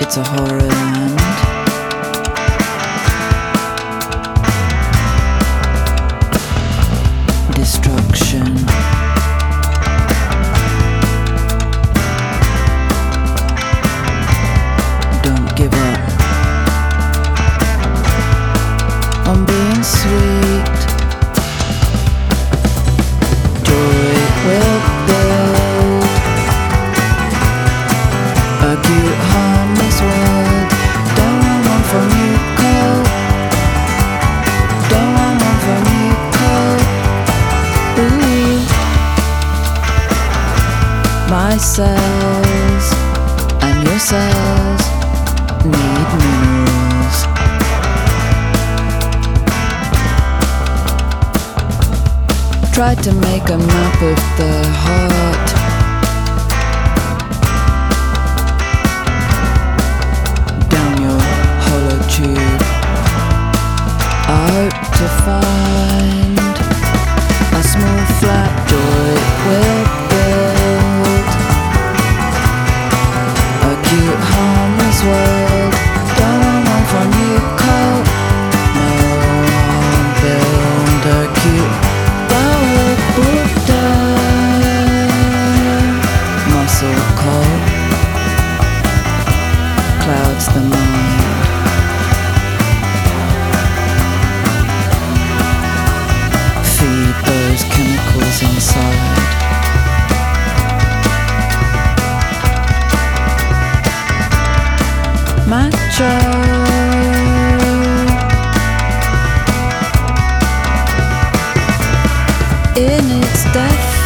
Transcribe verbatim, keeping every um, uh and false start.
It's a horror land. Destruction. Don't give up on being sweet. Joy will build a cute harmless world. Don't want one from you, cold. Don't want one from you, cold. Ooh. My cells and your cells need minerals. Tried to make a map of the heart. Down your hollow tube, I hope to find a small flat joy will build a cute harmless world. Don't want one from you, cold. No, I'll build a cute flower Buddha. Muscle cold clouds the mind. Feed those chemicals inside. Macho in its death